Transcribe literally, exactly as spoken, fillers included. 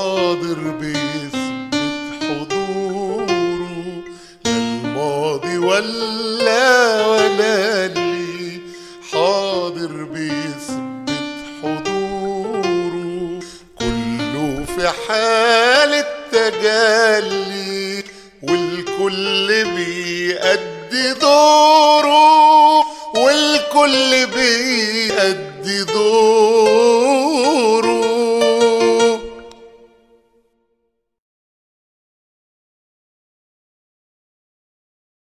حاضر بيثبت حضوره، لا الماضي ولا ولا اللي حاضر بيثبت حضوره، كله في حالة تجلي والكل بيأدي دوره، والكل بيأدي دوره.